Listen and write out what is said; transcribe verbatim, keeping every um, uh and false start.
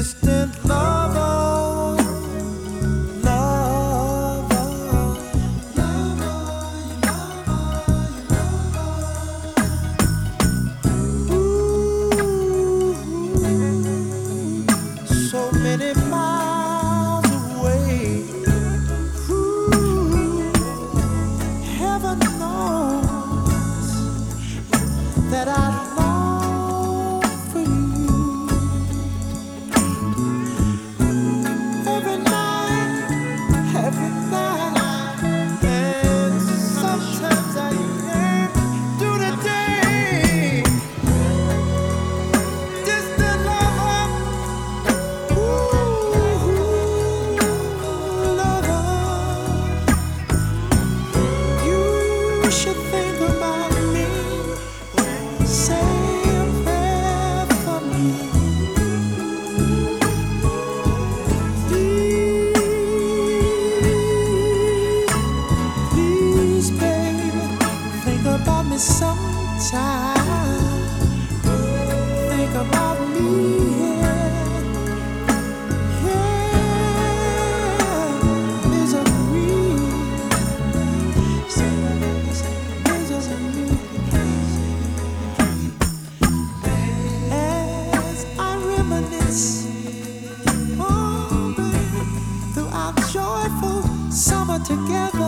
distant lover, lover, lover, ooh, so many miles away. Ooh, heaven knows that I long for you. Every night, every night, and sometimes I yearn through the day. Distant lover, ooh, lover, you should think about me. Say a prayer for me. Please, please, baby, think about me sometime. Think about me, yeah, yeah. Misery, misery. As I reminisce, oh, baby, through our joyful summer together.